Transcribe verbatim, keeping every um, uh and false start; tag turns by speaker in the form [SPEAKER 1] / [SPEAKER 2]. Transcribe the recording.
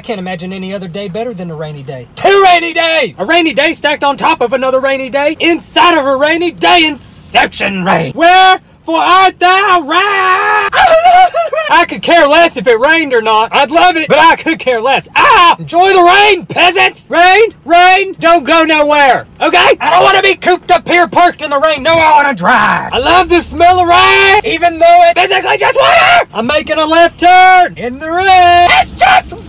[SPEAKER 1] can't imagine any other day better than a rainy day. Two rainy days! A rainy day stacked on top of another rainy day inside of a rainy day inception rain. Wherefore art thou rain? I could care less if it rained or not. I'd love it, but I could care less. Ah! Enjoy the rain, peasants! Rain, rain, don't go nowhere, okay? I don't want to be cooped up here parked in the rain. No, I want to drive. I love the smell of rain, even though it's physically just water. I'm making a left turn in the rain. It's just